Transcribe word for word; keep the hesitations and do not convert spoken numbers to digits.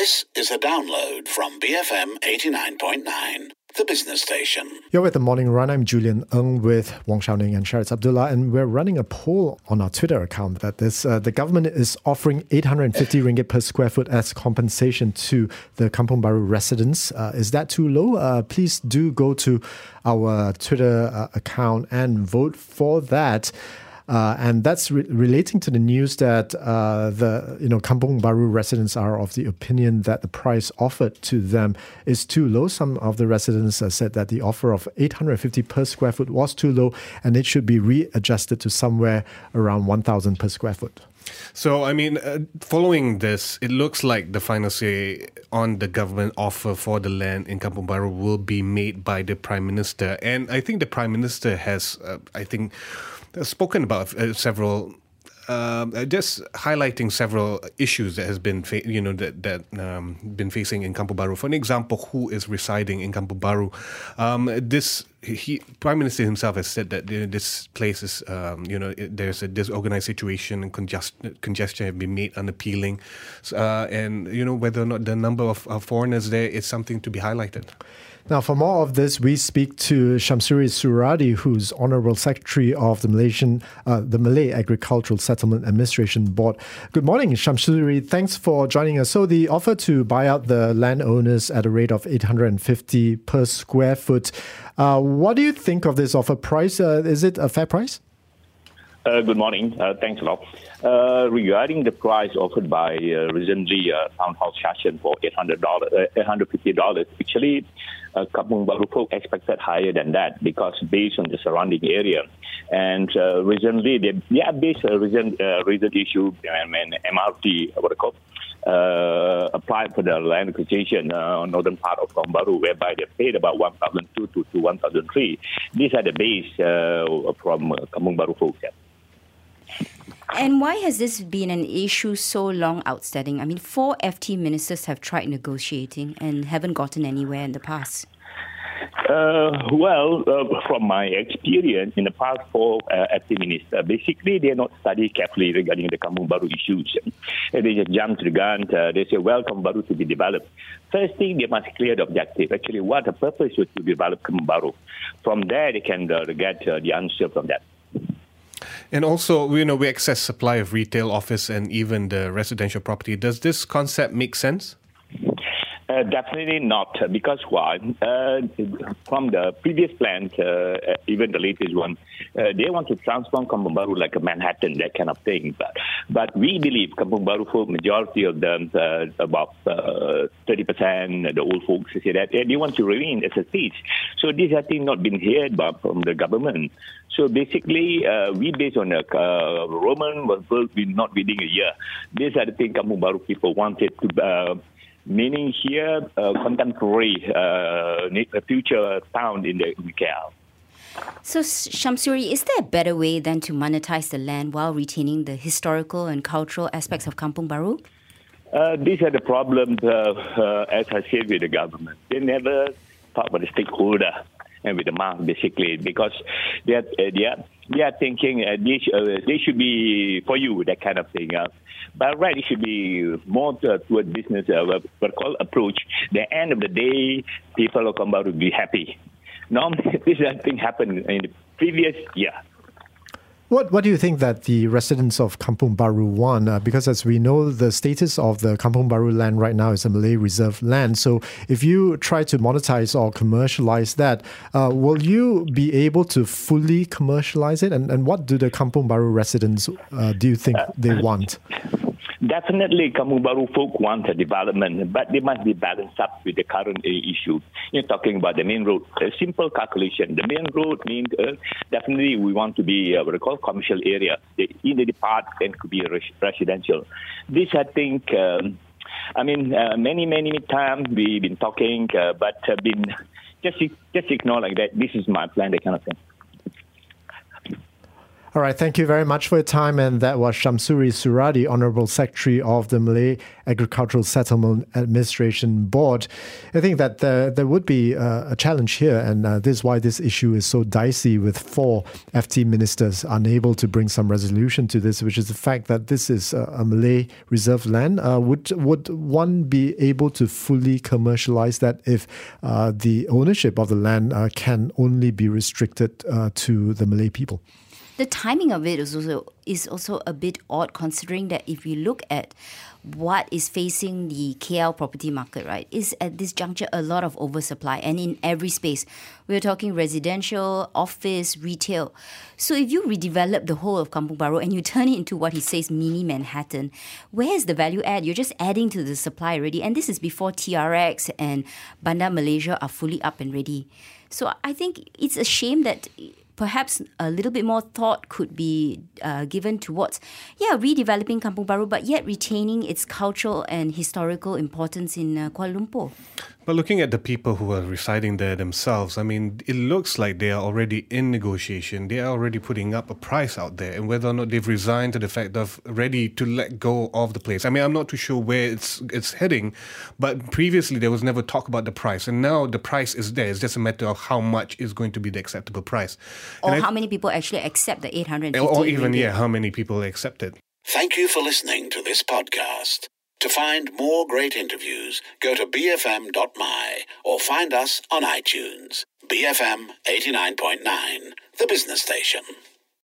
This is a download from B F M eighty-nine point nine, the business station. You're with The Morning Run. I'm Julian Ng with Wong Shao Ning and Sharad Abdullah, and we're running a poll on our Twitter account that this uh, the government is offering eight hundred fifty ringgit per square foot as compensation to the Kampong Bahru residents. Uh, is that too low? Uh, please do go to our Twitter uh, account and vote for that. Uh, and that's re- relating to the news that uh, the you know Kampong Bahru residents are of the opinion that the price offered to them is too low. Some of the residents uh, said that the offer of eight hundred fifty per square foot was too low, and it should be readjusted to somewhere around one thousand per square foot. So, I mean, uh, following this, it looks like the final say on the government offer for the land in Kampong Bahru will be made by the Prime Minister. And I think the Prime Minister has, uh, I think, spoken about uh, several, uh, just highlighting several issues that has been, fa- you know, that that um, been facing in Kampong Bahru. For an example, who is residing in Kampong Bahru? Um, this he Prime Minister himself has said that you know, this place is, um, you know, it, there's a disorganized situation and congest- congestion have been made unappealing, uh, and you know whether or not the number of, of foreigners there is something to be highlighted. Now, for more of this, we speak to Shamsuri Suradi, who's Honourable Secretary of the Malaysian, uh, the Malay Agricultural Settlement Administration Board. Good morning, Shamsuri. Thanks for joining us. So, the offer to buy out the landowners at a rate of eight hundred fifty per square foot. Uh, what do you think of this offer price? Uh, is it a fair price? Uh, good morning. Uh, thanks a lot. Uh, regarding the price offered by uh, recently uh, town hall session for eight hundred dollars, uh, eight hundred fifty dollars, actually, uh, Kampong Bahru folk expected higher than that because based on the surrounding area. And uh, recently, they, yeah, based on uh, recent, uh, recent issue, and, and M R T, what they call Uh, applied for the land acquisition uh, on northern part of Kampong Bahru, whereby they paid about one thousand two to, to one thousand three. These are the base uh, from uh, Kampong Bahru folks. Yeah. And why has this been an issue so long outstanding? I mean, four F T ministers have tried negotiating and haven't gotten anywhere in the past. Uh, well, uh, from my experience in the past four uh, F T ministers, basically they not study carefully regarding the Kampong Bahru issues. And they just jump to the gun. Uh, they say, well, Kampong Bahru to be developed. First thing, they must clear the objective. Actually, what the purpose was to develop Kampong Bahru. From there, they can uh, get uh, the answer from that. And also, you know, we access supply of retail, office, and even the residential property. Does this concept make sense? Uh, definitely not, because why? Uh, from the previous plan, uh, even the latest one, uh, they want to transform Kampong Bahru like a Manhattan, that kind of thing. But, but we believe Kampong Bahru folk, majority of them, uh, about uh, thirty percent, the old folks say that they want to remain as a state. So this has not been heard by, from the government. So basically, uh, we based on the uh, Roman was built not within a year. These are the things Kampong Bahru people wanted to. Uh, Meaning here, uh, contemporary uh, future town in the K L. So, Shamsuri, is there a better way than to monetize the land while retaining the historical and cultural aspects of Kampong Bahru? Uh, these are the problems, uh, uh, as I said, with the government. They never talk about the stakeholder and with the mark, basically, because they are, uh, they are, they are thinking uh, they, sh- uh, they should be for you, that kind of thing. Uh, But right, it should be more to, toward business, uh, what called approach. The end of the day, people of Kampong Bahru will be happy. Normally, this thing happened in the previous year. What What do you think that the residents of Kampong Bahru want? Uh, because as we know, the status of the Kampong Bahru land right now is a Malay reserve land. So if you try to monetize or commercialize that, uh, will you be able to fully commercialize it? And, and what do the Kampong Bahru residents, uh, do you think they want? Definitely, Kampong Bahru folk want a development, but they must be balanced up with the current uh, issue. You're talking about the main road. A simple calculation. The main road means uh, definitely we want to be uh, what we call commercial area. The, in the part then could be res- residential. This, I think, um, I mean, uh, many, many times we've been talking, uh, but uh, been just just ignore like that. This is my plan, that kind of thing. All right, thank you very much for your time. And that was Shamsuri Suradi, Honorable Secretary of the Malay Agricultural Settlement Administration Board. I think that there, there would be uh, a challenge here, and uh, this is why this issue is so dicey, with four F T ministers unable to bring some resolution to this, which is the fact that this is a, a Malay reserve land. Uh, would, would one be able to fully commercialize that if uh, the ownership of the land uh, can only be restricted uh, to the Malay people? The timing of it is also is also a bit odd, considering that if you look at what is facing the K L property market, right, is at this juncture a lot of oversupply, and in every space. We're talking residential, office, retail. So if you redevelop the whole of Kampong Bahru and you turn it into what he says, mini Manhattan, where's the value add? You're just adding to the supply already, and this is before T R X and Bandar Malaysia are fully up and ready. So I think it's a shame that perhaps a little bit more thought could be uh, given towards, yeah, redeveloping Kampong Bahru, but yet retaining its cultural and historical importance in uh, Kuala Lumpur. But looking at the people who are residing there themselves, I mean, it looks like they are already in negotiation. They are already putting up a price out there, and whether or not they've resigned to the fact of ready to let go of the place. I mean, I'm not too sure where it's it's heading, but previously there was never talk about the price, and now the price is there. It's just a matter of how much is going to be the acceptable price. Or and how I, many people actually accept the eight hundred fifty. Or even, yeah, how many people accept it. Thank you for listening to this podcast. To find more great interviews, go to b f m dot m y or find us on iTunes. B F M eighty-nine point nine, the business station.